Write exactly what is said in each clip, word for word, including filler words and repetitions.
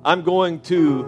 I'm going to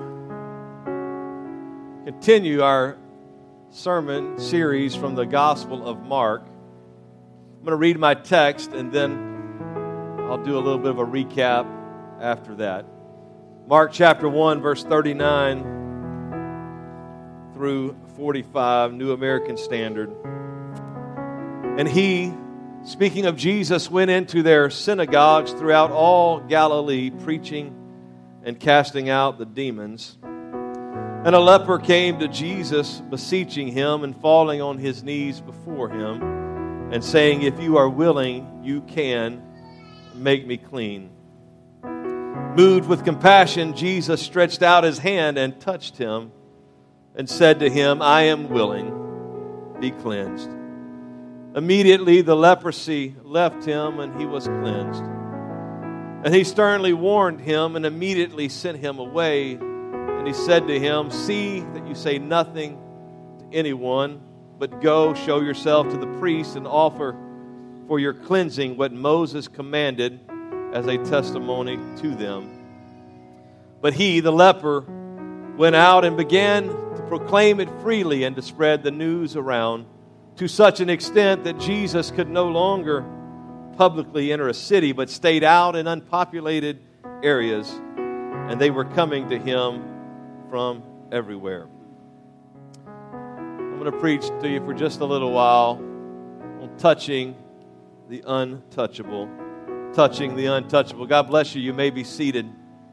continue our sermon series from the Gospel of Mark. I'm going to read my text and then I'll do a little bit of a recap after that. Mark chapter one, verse thirty-nine through forty-five, New American Standard. And he, speaking of Jesus, went into their synagogues throughout all Galilee, preaching and casting out the demons. And a leper came to Jesus, beseeching him and falling on his knees before him, and saying, "If you are willing, you can make me clean." Moved with compassion, Jesus stretched out his hand and touched him, and said to him, "I am willing, be cleansed." Immediately the leprosy left him, and he was cleansed. And he sternly warned him, and immediately sent him away. And he said to him, "See that you say nothing to anyone, but go, show yourself to the priest, and offer for your cleansing what Moses commanded as a testimony to them." But he, the leper, went out and began to proclaim it freely and to spread the news around, to such an extent that Jesus could no longer publicly enter a city, but stayed out in unpopulated areas, and they were coming to him from everywhere. I'm going to preach to you for just a little while on touching the untouchable. Touching the untouchable. God bless you. You may be seated.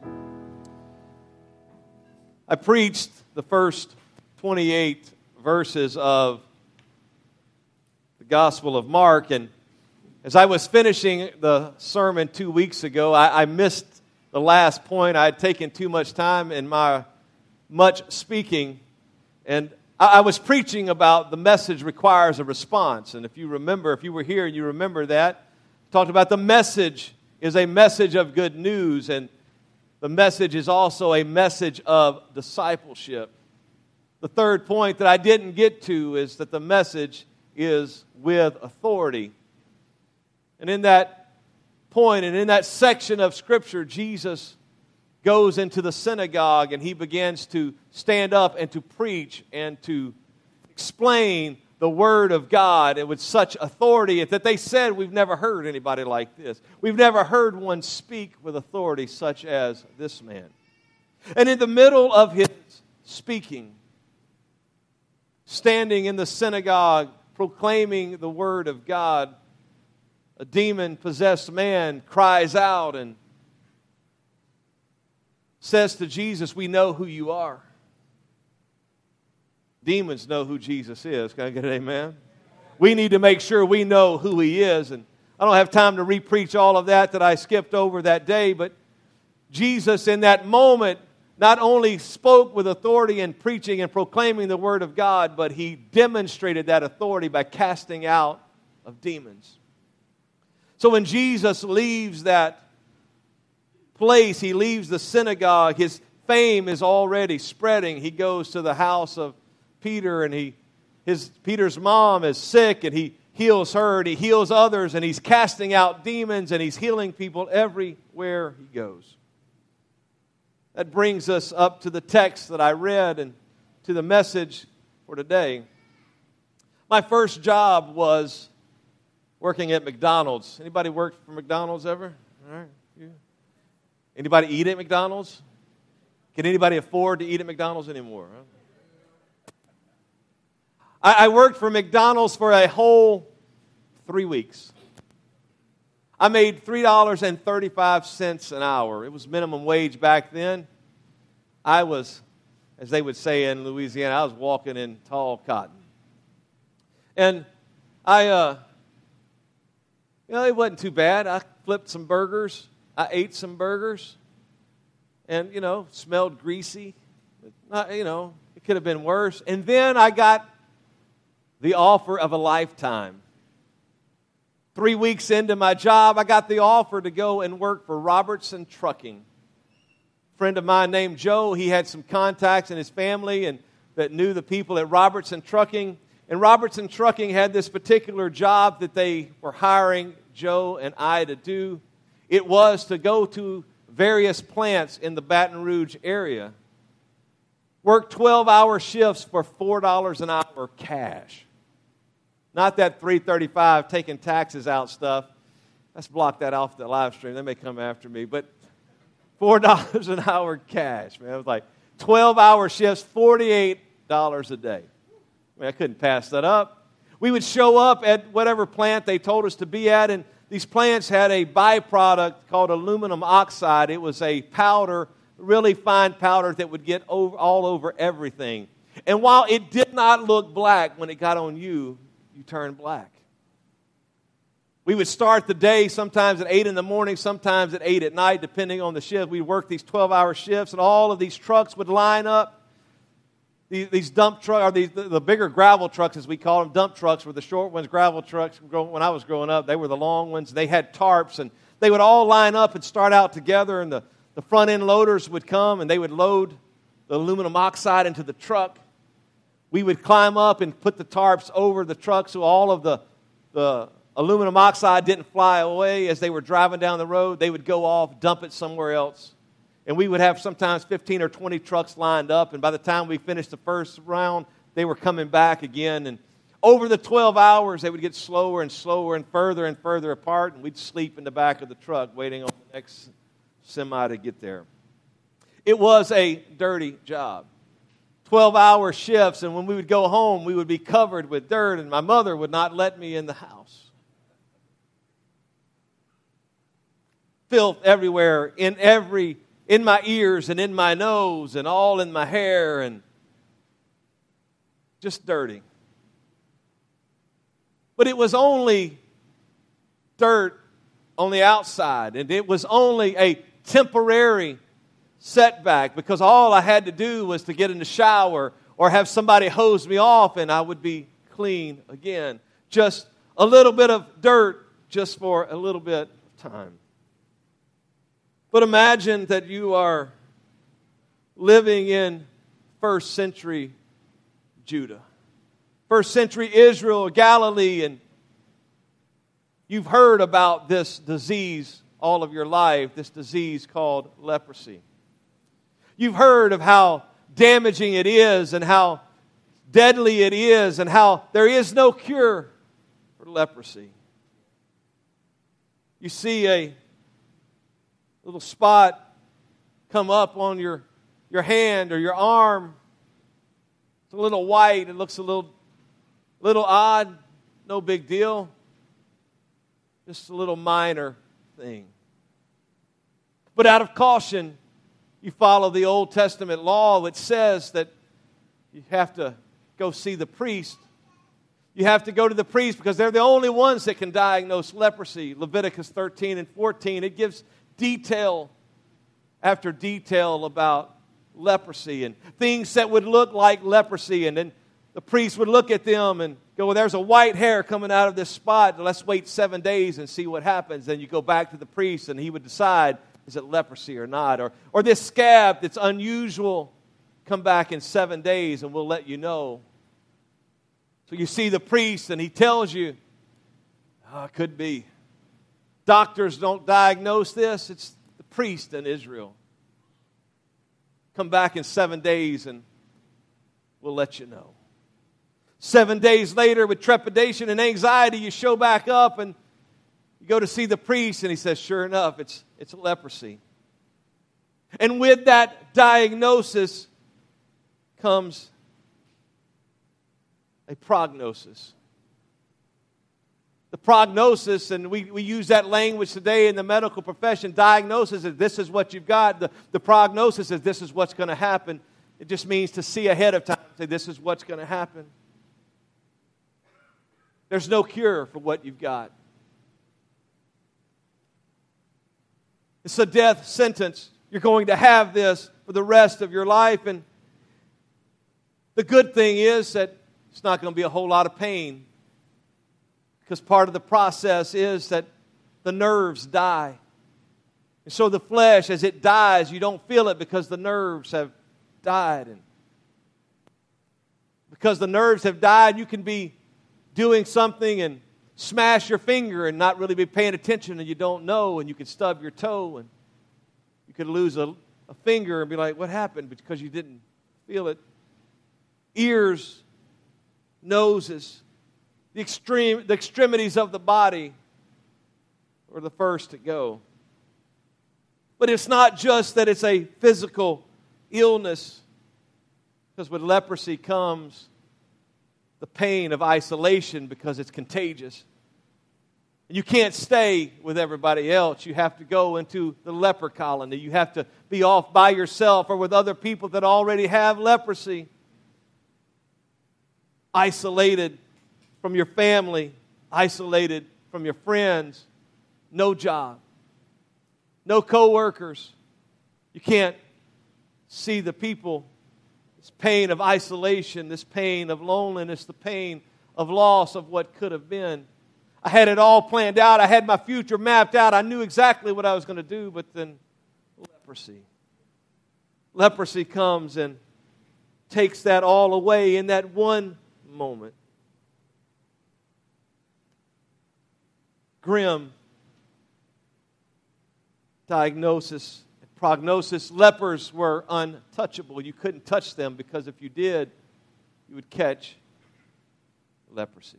I preached the first twenty-eight verses of the Gospel of Mark, and as I was finishing the sermon two weeks ago, I, I missed the last point. I had taken too much time in my much speaking, and I, I was preaching about the message requires a response. And if you remember, if you were here and you remember that, I talked about the message is a message of good news, and the message is also a message of discipleship. The third point that I didn't get to is that the message is with authority. And in that point and in that section of Scripture, Jesus goes into the synagogue and he begins to stand up and to preach and to explain the Word of God, and with such authority that they said, "We've never heard anybody like this. We've never heard one speak with authority such as this man." And in the middle of his speaking, standing in the synagogue, proclaiming the Word of God, a demon-possessed man cries out and says to Jesus, "We know who you are." Demons know who Jesus is. Can I get an amen? We need to make sure we know who He is. And I don't have time to re-preach all of that that I skipped over that day, but Jesus in that moment not only spoke with authority in preaching and proclaiming the Word of God, but He demonstrated that authority by casting out of demons. So when Jesus leaves that place, He leaves the synagogue, His fame is already spreading. He goes to the house of Peter, and he, his Peter's mom is sick, and He heals her, and He heals others, and He's casting out demons, and He's healing people everywhere He goes. That brings us up to the text that I read and to the message for today. My first job was working at McDonald's. Anybody worked for McDonald's ever? All right. Yeah. Anybody eat at McDonald's? Can anybody afford to eat at McDonald's anymore? Huh? I, I worked for McDonald's for a whole three weeks. I made three dollars and thirty-five cents an hour. It was minimum wage back then. I was, as they would say in Louisiana, I was walking in tall cotton. And I, uh, you know, it wasn't too bad. I flipped some burgers. I ate some burgers. And, you know, smelled greasy. Not, you know, it could have been worse. And then I got the offer of a lifetime. Three weeks into my job, I got the offer to go and work for Robertson Trucking. A friend of mine named Joe, he had some contacts in his family and that knew the people at Robertson Trucking. And Robertson Trucking had this particular job that they were hiring Joe and I to do. It was to go to various plants in the Baton Rouge area. Worked twelve-hour shifts for four dollars an hour cash. Not that three thirty-five taking taxes out stuff. Let's block that off the live stream. They may come after me. But four dollars an hour cash, man. It was like twelve-hour shifts, forty-eight dollars a day. I mean, I couldn't pass that up. We would show up at whatever plant they told us to be at, and these plants had a byproduct called aluminum oxide. It was a powder, really fine powder that would get over, all over everything. And while it did not look black when it got on you, you turned black. We would start the day sometimes at eight in the morning, sometimes at eight at night, depending on the shift. We'd work these twelve-hour shifts, and all of these trucks would line up. These, these dump trucks, or these, the, the bigger gravel trucks, as we call them. Dump trucks were the short ones. Gravel trucks, when I was growing up, they were the long ones. They had tarps, and they would all line up and start out together, and the, the front-end loaders would come, and they would load the aluminum oxide into the truck. We would climb up and put the tarps over the truck so all of the, the aluminum oxide didn't fly away as they were driving down the road. They would go off, dump it somewhere else. And we would have sometimes fifteen or twenty trucks lined up, and by the time we finished the first round, they were coming back again. And over the twelve hours, they would get slower and slower and further and further apart, and we'd sleep in the back of the truck waiting on the next semi to get there. It was a dirty job. twelve-hour shifts, and when we would go home, we would be covered with dirt, and my mother would not let me in the house. Filth everywhere, in every, in my ears and in my nose and all in my hair, and just dirty. But it was only dirt on the outside, and it was only a temporary setback, because all I had to do was to get in the shower or have somebody hose me off and I would be clean again. Just a little bit of dirt just for a little bit of time. But imagine that you are living in first century Judah, first century Israel, Galilee, and you've heard about this disease all of your life, this disease called leprosy. You've heard of how damaging it is and how deadly it is and how there is no cure for leprosy. You see a little spot come up on your, your hand or your arm. It's a little white. It looks a little, little odd. No big deal. Just a little minor thing. But out of caution, you follow the Old Testament law, which says that you have to go see the priest. You have to go to the priest because they're the only ones that can diagnose leprosy. Leviticus thirteen and fourteen, it gives detail after detail about leprosy and things that would look like leprosy. And then the priest would look at them and go, well, there's a white hair coming out of this spot. Let's wait seven days and see what happens. Then you go back to the priest and he would decide, is it leprosy or not? Or, or this scab that's unusual, come back in seven days and we'll let you know. So you see the priest and he tells you, oh, it could be. Doctors don't diagnose this. It's the priest in Israel. Come back in seven days and we'll let you know. Seven days later, with trepidation and anxiety, you show back up and you go to see the priest, and he says, sure enough, it's, it's leprosy. And with that diagnosis comes a prognosis. The prognosis, and we, we use that language today in the medical profession, diagnosis is this is what you've got. The, the prognosis is this is what's going to happen. It just means to see ahead of time, say this is what's going to happen. There's no cure for what you've got. It's a death sentence. You're going to have this for the rest of your life. And the good thing is that it's not going to be a whole lot of pain, because part of the process is that the nerves die. And so the flesh, as it dies, you don't feel it because the nerves have died. And because the nerves have died, you can be doing something and smash your finger and not really be paying attention, and you don't know, and you can stub your toe and You could lose a, a finger and be like, what happened? Because you didn't feel it. Ears, noses, the extreme, the extremities of the body were the first to go. But it's not just that it's a physical illness, because with leprosy comes the pain of isolation because it's contagious. You can't stay with everybody else. You have to go into the leper colony. You have to be off by yourself or with other people that already have leprosy. Isolated from your family, isolated from your friends, no job, no coworkers. You can't see the people. This pain of isolation, this pain of loneliness, the pain of loss of what could have been. I had it all planned out. I had my future mapped out. I knew exactly what I was going to do, but then leprosy. Leprosy comes and takes that all away in that one moment. Grim diagnosis, prognosis. Lepers were untouchable. You couldn't touch them because if you did, you would catch leprosy.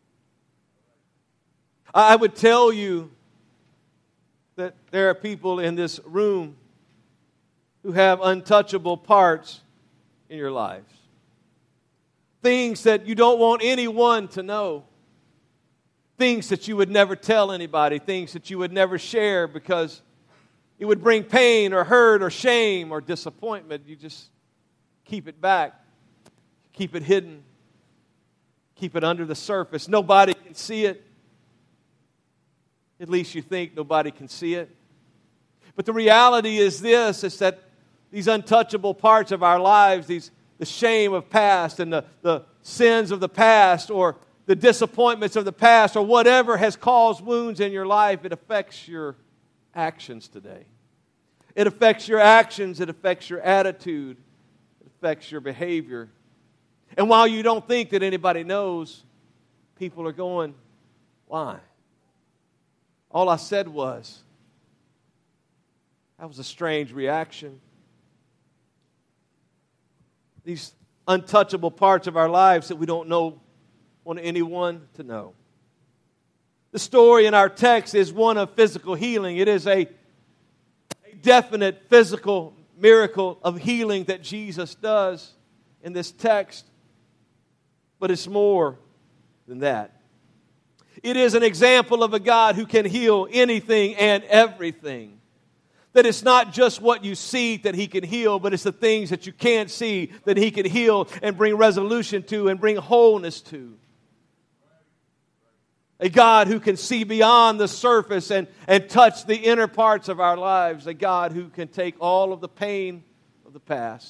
I would tell you that there are people in this room who have untouchable parts in your lives. Things that you don't want anyone to know. Things that you would never tell anybody. Things that you would never share because it would bring pain or hurt or shame or disappointment. You just keep it back. Keep it hidden. Keep it under the surface. Nobody can see it. At least you think nobody can see it. But the reality is this, is that these untouchable parts of our lives, these the shame of past and the, the sins of the past or the disappointments of the past or whatever has caused wounds in your life, it affects your actions today. It affects your actions, it affects your attitude, it affects your behavior. And while you don't think that anybody knows, people are going, why? All I said was, that was a strange reaction. These untouchable parts of our lives that we don't know, want anyone to know. The story in our text is one of physical healing. It is a, a definite physical miracle of healing that Jesus does in this text. But it's more than that. It is an example of a God who can heal anything and everything. That it's not just what you see that He can heal, but it's the things that you can't see that He can heal and bring resolution to and bring wholeness to. A God who can see beyond the surface and, and touch the inner parts of our lives. A God who can take all of the pain of the past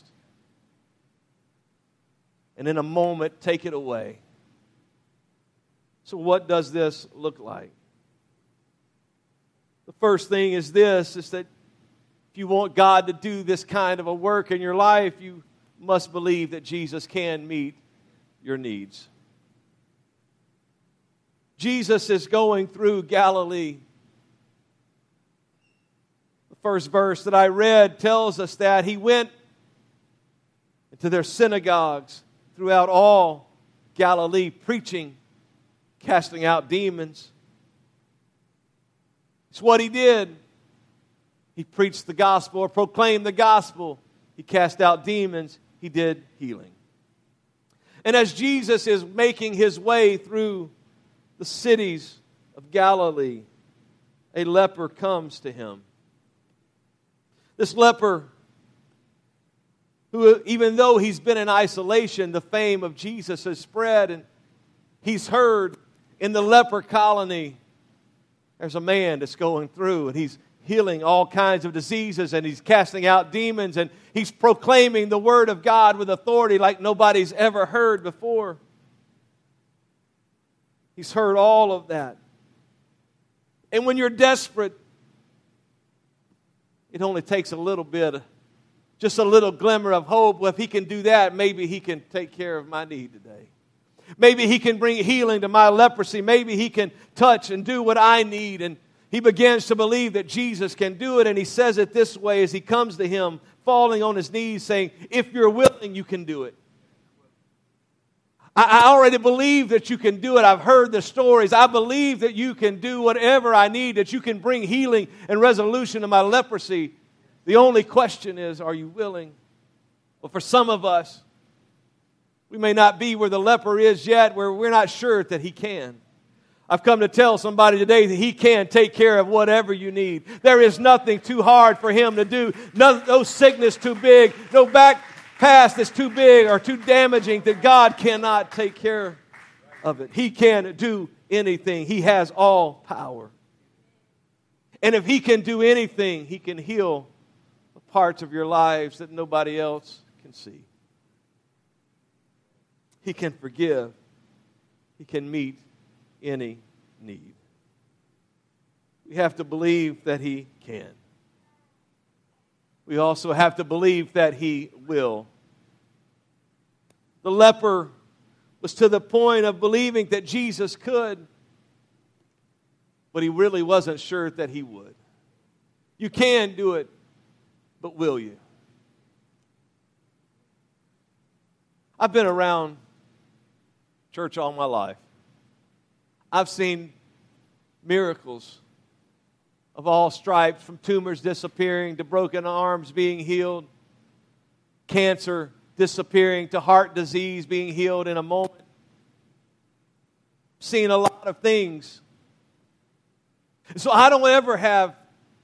and in a moment take it away. So what does this look like? The first thing is this, is that if you want God to do this kind of a work in your life, you must believe that Jesus can meet your needs. Jesus is going through Galilee. The first verse that I read tells us that He went into their synagogues throughout all Galilee, preaching, casting out demons. It's what He did. He preached the gospel or proclaimed the gospel. He cast out demons. He did healing. And as Jesus is making His way through the cities of Galilee, a leper comes to Him. This leper, who even though he's been in isolation, the fame of Jesus has spread, and he's heard in the leper colony, there's a man that's going through, and he's healing all kinds of diseases, and he's casting out demons, and he's proclaiming the Word of God with authority like nobody's ever heard before. He's heard all of that. And when you're desperate, it only takes a little bit, just a little glimmer of hope. Well, if He can do that, maybe He can take care of my need today. Maybe He can bring healing to my leprosy. Maybe He can touch and do what I need. And He begins to believe that Jesus can do it, and he says it this way as he comes to him, falling on his knees, saying, if you're willing, you can do it. I, I already believe that you can do it. I've heard the stories. I believe that you can do whatever I need, that you can bring healing and resolution to my leprosy. The only question is, are you willing? Well, for some of us, we may not be where the leper is yet, where we're not sure that he can. I've come to tell somebody today that he can take care of whatever you need. There is nothing too hard for him to do. No, no sickness too big. No back past that's too big or too damaging that God cannot take care of it. He can do anything. He has all power. And if he can do anything, he can heal the parts of your lives that nobody else can see. He can forgive. He can meet any need. We have to believe that he can. We also have to believe that he will. The leper was to the point of believing that Jesus could, but he really wasn't sure that he would. You can do it, but will you? I've been around church all my life. I've seen miracles of all stripes, from tumors disappearing to broken arms being healed, cancer disappearing to heart disease being healed in a moment. Seen a lot of things. So I don't ever have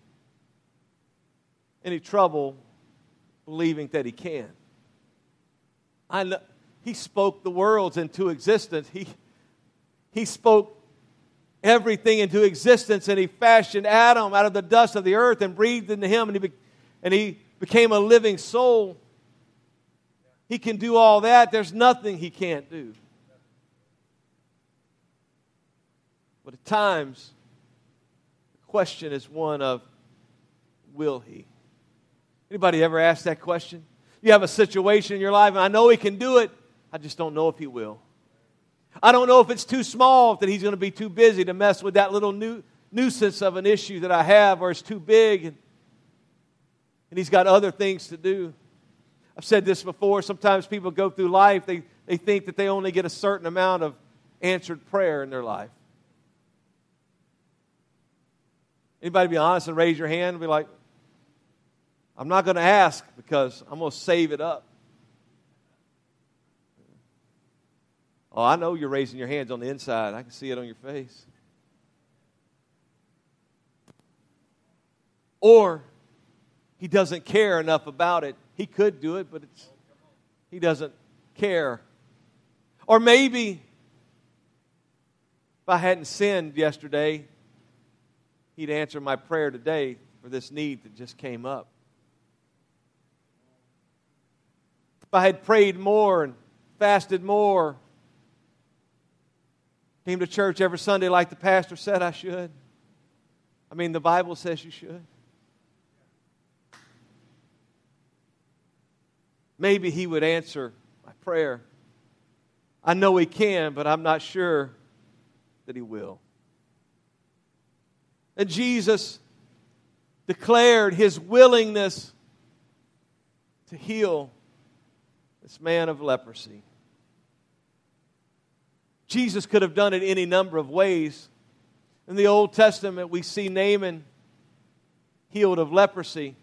any trouble believing that he can. I know, he spoke the worlds into existence. He, he spoke everything into existence, and he fashioned Adam out of the dust of the earth and breathed into him, and he, be, and he became a living soul. He can do all that. There's nothing he can't do. But at times, the question is one of, will he? Anybody ever ask that question? You have a situation in your life, and I know he can do it. I just don't know if he will. I don't know if it's too small, that he's going to be too busy to mess with that little nu- nuisance of an issue that I have, or it's too big, and, and he's got other things to do. I've said this before. Sometimes people go through life, they, they think that they only get a certain amount of answered prayer in their life. Anybody be honest and raise your hand and be like, I'm not going to ask because I'm going to save it up. Oh, I know you're raising your hands on the inside. I can see it on your face. Or he doesn't care enough about it. He could do it, but it's, he doesn't care. Or maybe if I hadn't sinned yesterday, he'd answer my prayer today for this need that just came up. If I had prayed more and fasted more, came to church every Sunday like the pastor said I should. I mean, the Bible says you should. Maybe he would answer my prayer. I know he can, but I'm not sure that he will. And Jesus declared his willingness to heal this man of leprosy. Jesus could have done it any number of ways. In the Old Testament, we see Naaman healed of leprosy.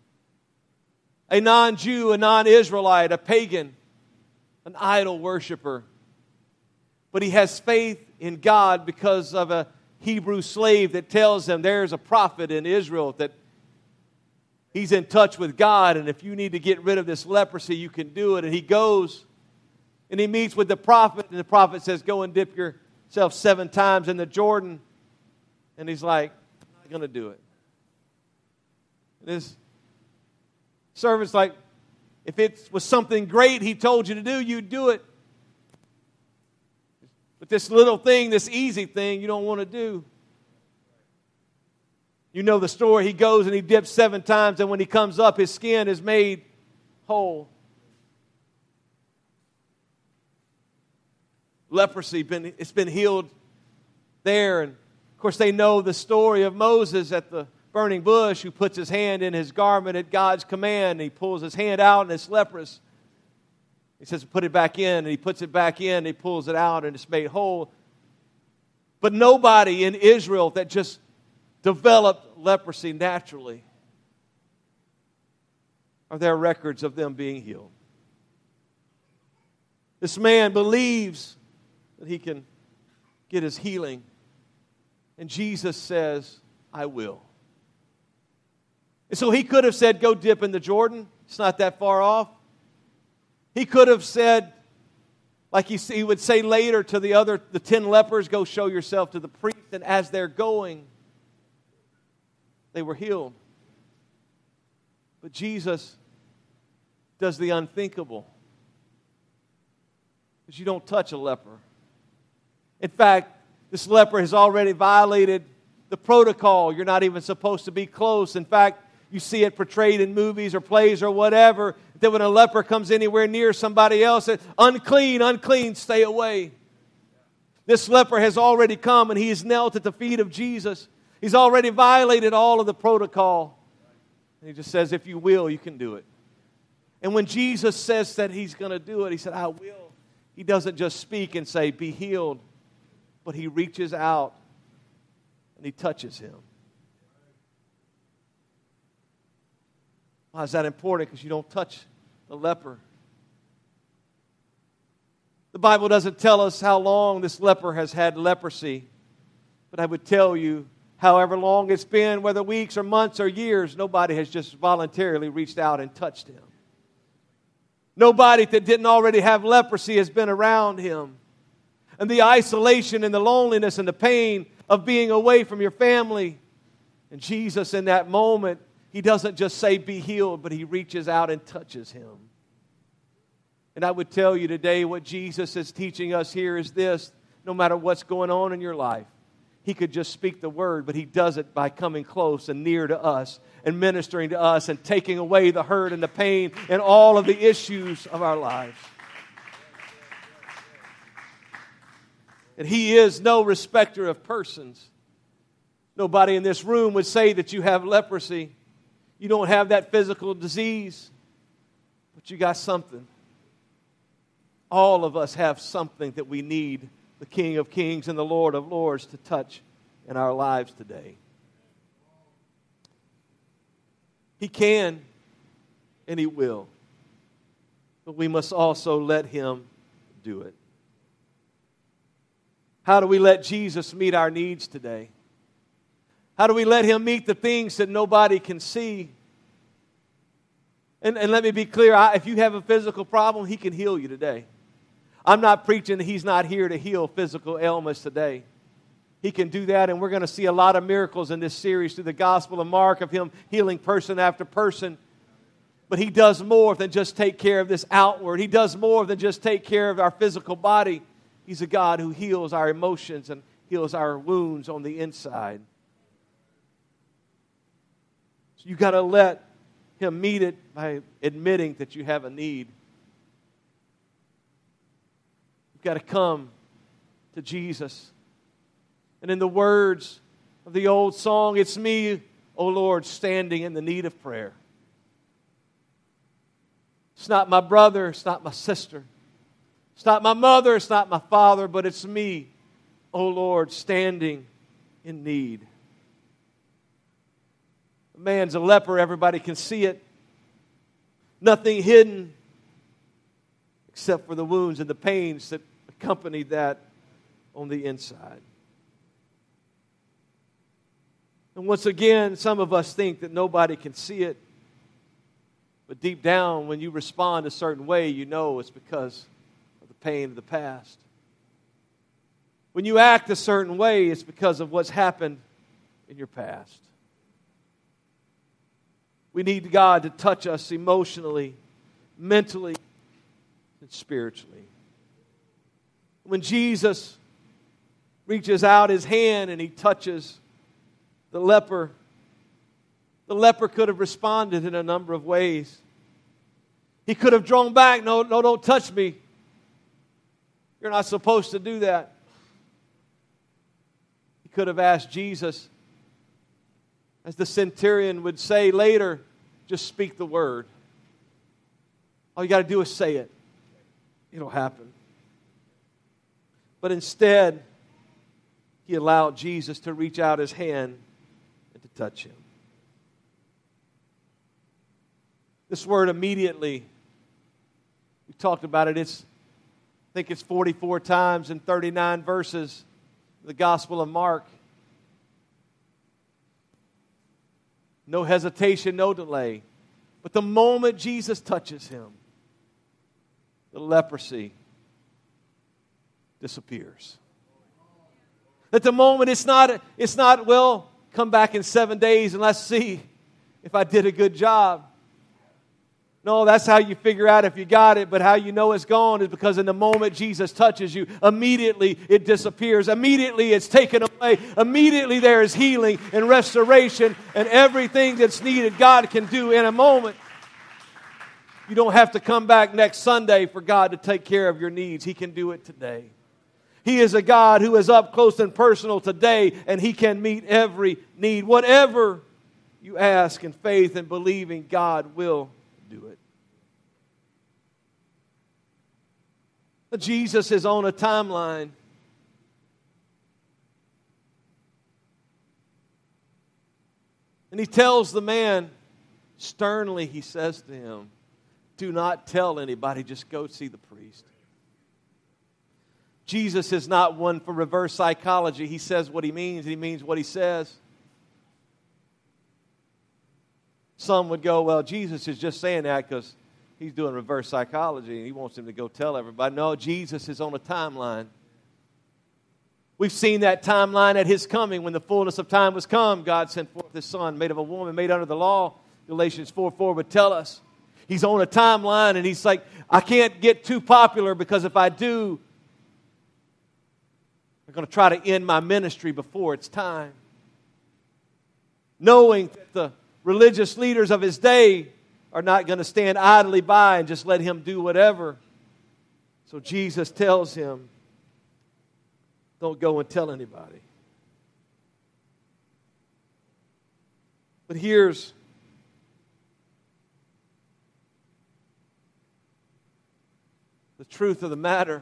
A non-Jew, a non-Israelite, a pagan, an idol worshiper. But he has faith in God because of a Hebrew slave that tells him there's a prophet in Israel that he's in touch with God, and if you need to get rid of this leprosy, you can do it. And he goes and he meets with the prophet, and the prophet says, go and dip yourself seven times in the Jordan. And he's like, I'm not going to do it. And his servant's like, if it was something great he told you to do, you'd do it. But this little thing, this easy thing, you don't want to do. You know the story. He goes and he dips seven times, and when he comes up, his skin is made whole. Leprosy, been, it's been healed there, and Of course, they know the story of Moses at the burning bush who puts his hand in his garment at God's command. And he pulls his hand out and it's leprous. He says, put it back in. And he puts it back in and he pulls it out and it's made whole. But nobody in Israel that just developed leprosy naturally. Are there records of them being healed? This man believes that he can get his healing. And Jesus says, I will. And so he could have said, go dip in the Jordan. It's not that far off. He could have said, like he, he would say later to the other, the ten lepers, go show yourself to the priest. And as they're going, they were healed. But Jesus does the unthinkable. Because you don't touch a leper. In fact, this leper has already violated the protocol. You're not even supposed to be close. In fact, you see it portrayed in movies or plays or whatever, that when a leper comes anywhere near somebody else, it's unclean, unclean, stay away. This leper has already come and he is knelt at the feet of Jesus. He's already violated all of the protocol. And he just says, if you will, you can do it. And when Jesus says that he's going to do it, he said, I will. He doesn't just speak and say, be healed. But he reaches out and he touches him. Why is that important? Because you don't touch the leper. The Bible doesn't tell us how long this leper has had leprosy. But I would tell you, however long it's been, whether weeks or months or years, nobody has just voluntarily reached out and touched him. Nobody that didn't already have leprosy has been around him. And the isolation and the loneliness and the pain of being away from your family. And Jesus in that moment, he doesn't just say be healed, but he reaches out and touches him. And I would tell you today what Jesus is teaching us here is this: no matter what's going on in your life, he could just speak the word, but he does it by coming close and near to us and ministering to us and taking away the hurt and the pain and all of the issues of our lives. And he is no respecter of persons. Nobody in this room would say that you have leprosy. You don't have that physical disease, but you got something. All of us have something that we need the King of Kings and the Lord of Lords to touch in our lives today. He can and he will. But we must also let him do it. How do we let Jesus meet our needs today? How do we let him meet the things that nobody can see? And, and let me be clear, I, if you have a physical problem, he can heal you today. I'm not preaching that he's not here to heal physical ailments today. He can do that, and we're going to see a lot of miracles in this series through the Gospel of Mark of him healing person after person. But he does more than just take care of this outward. He does more than just take care of our physical body. He's a God who heals our emotions and heals our wounds on the inside. So you've got to let him meet it by admitting that you have a need. You've got to come to Jesus. And in the words of the old song, it's me, O Lord, standing in the need of prayer. It's not my brother, it's not my sister. It's not my mother, it's not my father, but it's me, O Lord, standing in need. The man's a leper, everybody can see it. Nothing hidden except for the wounds and the pains that accompanied that on the inside. And once again, some of us think that nobody can see it. But deep down, when you respond a certain way, you know it's because of the pain of the past. When you act a certain way, it's because of what's happened in your past. We need God to touch us emotionally, mentally, and spiritually. When Jesus reaches out his hand and he touches the leper, the leper could have responded in a number of ways. He could have drawn back. No, no, don't touch me. You're not supposed to do that. He could have asked Jesus, as the centurion would say later, just speak the word. All you got to do is say it. It'll happen. But instead, he allowed Jesus to reach out his hand and to touch him. This word immediately, we talked about it. It's, I think it's forty-four times in thirty-nine verses in the Gospel of Mark. No hesitation, no delay. But the moment Jesus touches him, the leprosy disappears. At the moment, it's not, it's not, well, come back in seven days and let's see if I did a good job. No, that's how you figure out if you got it, but how you know it's gone is because in the moment Jesus touches you, immediately it disappears. Immediately it's taken away. Immediately there is healing and restoration and everything that's needed God can do in a moment. You don't have to come back next Sunday for God to take care of your needs. He can do it today. He is a God who is up close and personal today, and He can meet every need. Whatever you ask in faith and believing, God will do it. But Jesus is on a timeline. And He tells the man, sternly He says to him, do not tell anybody, just go see the priest. Jesus is not one for reverse psychology. He says what He means, and He means what He says. Some would go, well, Jesus is just saying that because He's doing reverse psychology and He wants him to go tell everybody. No, Jesus is on a timeline. We've seen that timeline at His coming. When the fullness of time was come, God sent forth His Son, made of a woman, made under the law. Galatians four four would tell us. He's on a timeline, and He's like, I can't get too popular because if I do, I'm going to try to end my ministry before it's time. Knowing that the religious leaders of His day are not going to stand idly by and just let Him do whatever. So Jesus tells him, don't go and tell anybody. But here's the truth of the matter.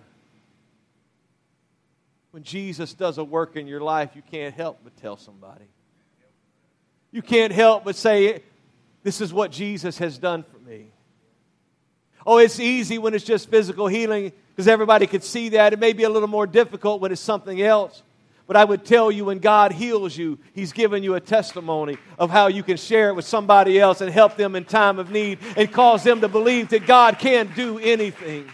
When Jesus does a work in your life, you can't help but tell somebody. You can't help but say, this is what Jesus has done for me. Oh, it's easy when it's just physical healing because everybody could see that. It may be a little more difficult when it's something else. But I would tell you, when God heals you, He's given you a testimony of how you can share it with somebody else and help them in time of need and cause them to believe that God can do anything.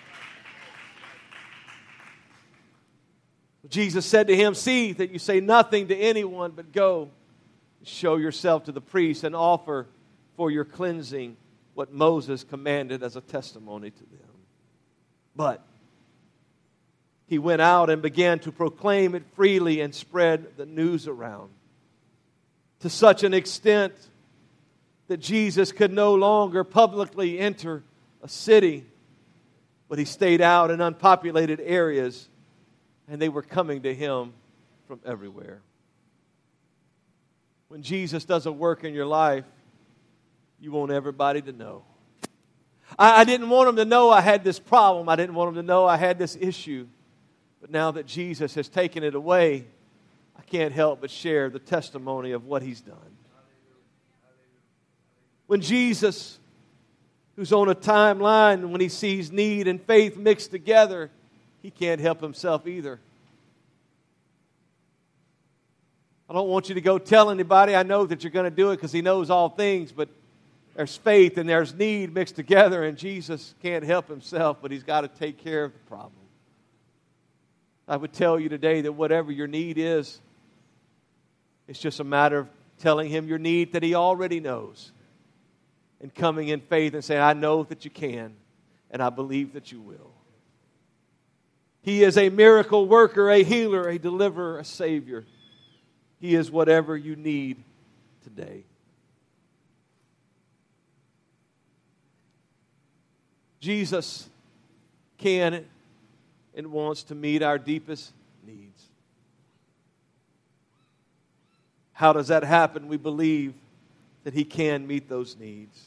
Jesus said to him, see that you say nothing to anyone, but go show yourself to the priest and offer for your cleansing what Moses commanded as a testimony to them. But he went out and began to proclaim it freely and spread the news around to such an extent that Jesus could no longer publicly enter a city, but He stayed out in unpopulated areas, and they were coming to Him from everywhere. When Jesus does a work in your life, you want everybody to know. I, I didn't want them to know I had this problem. I didn't want them to know I had this issue. But now that Jesus has taken it away, I can't help but share the testimony of what He's done. When Jesus, who's on a timeline, when He sees need and faith mixed together, He can't help Himself either. I don't want you to go tell anybody. I know that you're going to do it because He knows all things, but there's faith and there's need mixed together, and Jesus can't help Himself, but He's got to take care of the problem. I would tell you today that whatever your need is, it's just a matter of telling Him your need that He already knows and coming in faith and saying, I know that you can, and I believe that you will. He is a miracle worker, a healer, a deliverer, a savior. He is whatever you need today. Jesus can and wants to meet our deepest needs. How does that happen? We believe that He can meet those needs.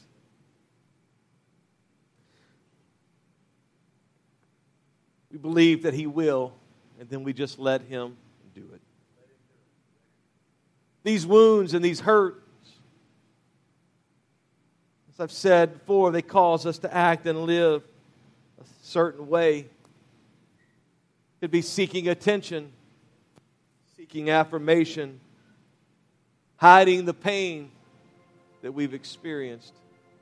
We believe that He will, and then we just let Him do it. These wounds and these hurts, as I've said before, they cause us to act and live a certain way. It could be seeking attention, seeking affirmation, hiding the pain that we've experienced.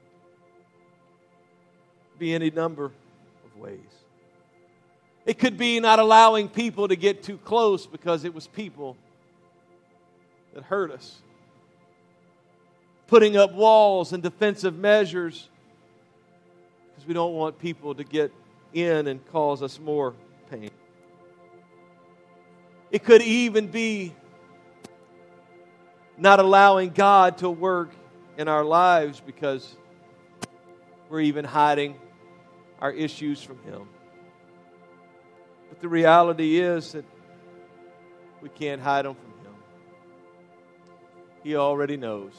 It could be any number of ways. It could be not allowing people to get too close because it was people that hurt us. Putting up walls and defensive measures because we don't want people to get in and cause us more pain. It could even be not allowing God to work in our lives because we're even hiding our issues from Him. But the reality is that we can't hide them from Him. He already knows.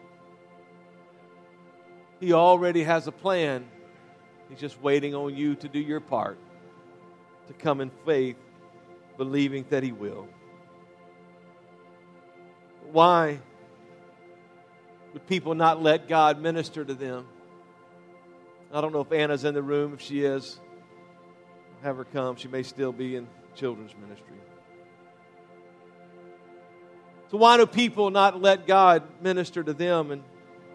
He already has a plan. He's just waiting on you to do your part, to come in faith, believing that He will. Why would people not let God minister to them? I don't know if Anna's in the room. If she is, have her come. She may still be in children's ministry. So why do people not let God minister to them and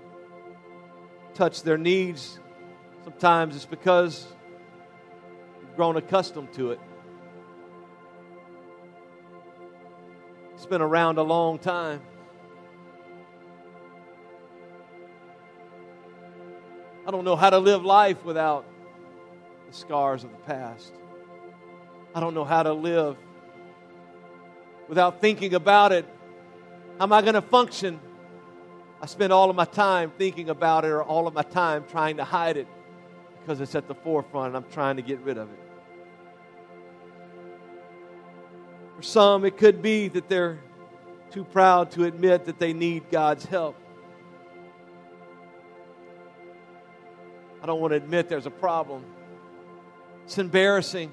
touch their needs? Sometimes it's because we've grown accustomed to it. It's been around a long time. I don't know how to live life without the scars of the past. I don't know how to live without thinking about it. How am I going to function? I spend all of my time thinking about it or all of my time trying to hide it because it's at the forefront and I'm trying to get rid of it. For some, it could be that they're too proud to admit that they need God's help. I don't want to admit there's a problem. It's embarrassing.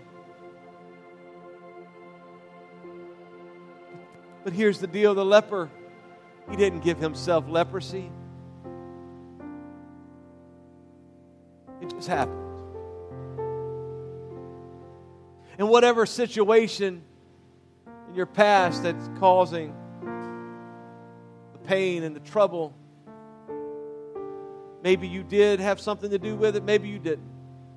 But here's the deal, the leper, he didn't give himself leprosy. It just happened. And whatever situation in your past that's causing the pain and the trouble, maybe you did have something to do with it, maybe you didn't.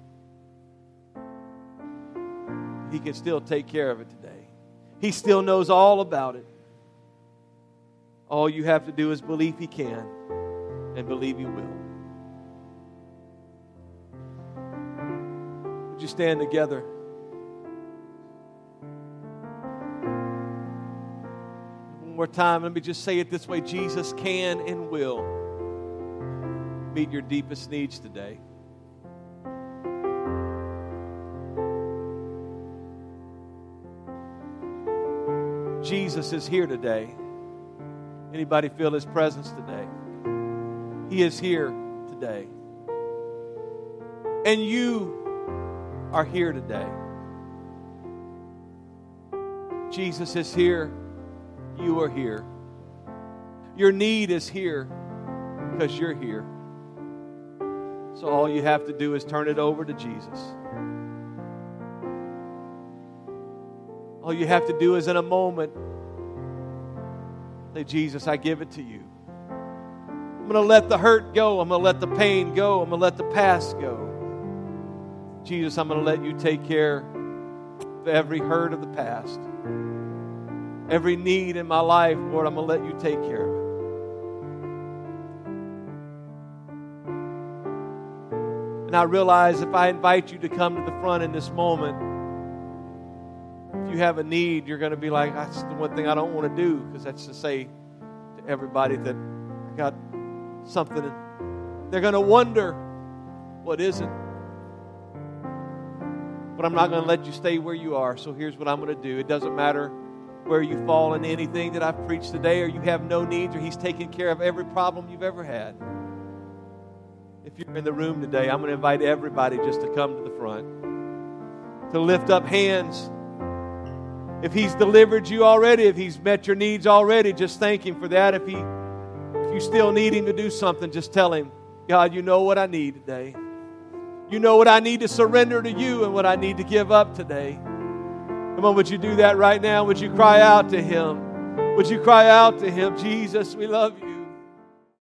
He can still take care of it today. He still knows all about it. All you have to do is believe He can and believe He will. Would you stand together? One more time, let me just say it this way. Jesus can and will meet your deepest needs today. Jesus is here today. Anybody feel His presence today? He is here today. And you are here today. Jesus is here. You are here. Your need is here because you're here. So all you have to do is turn it over to Jesus. All you have to do is in a moment say, Jesus, I give it to you. I'm going to let the hurt go. I'm going to let the pain go. I'm going to let the past go. Jesus, I'm going to let you take care of every hurt of the past. Every need in my life, Lord, I'm going to let you take care of it. And I realize if I invite you to come to the front in this moment, if you have a need, you're going to be like, that's the one thing I don't want to do, because that's to say to everybody that I got something. They're going to wonder, what is it? But I'm not going to let you stay where you are, so here's what I'm going to do. It doesn't matter where you fall into anything that I've preached today, or you have no needs, or He's taken care of every problem you've ever had. If you're in the room today, I'm going to invite everybody just to come to the front, to lift up hands. If He's delivered you already, if He's met your needs already, just thank Him for that. If He, if you still need Him to do something, just tell Him, God, you know what I need today. You know what I need to surrender to You and what I need to give up today. Come on, would you do that right now? Would you cry out to Him? Would you cry out to Him? Jesus, we love You.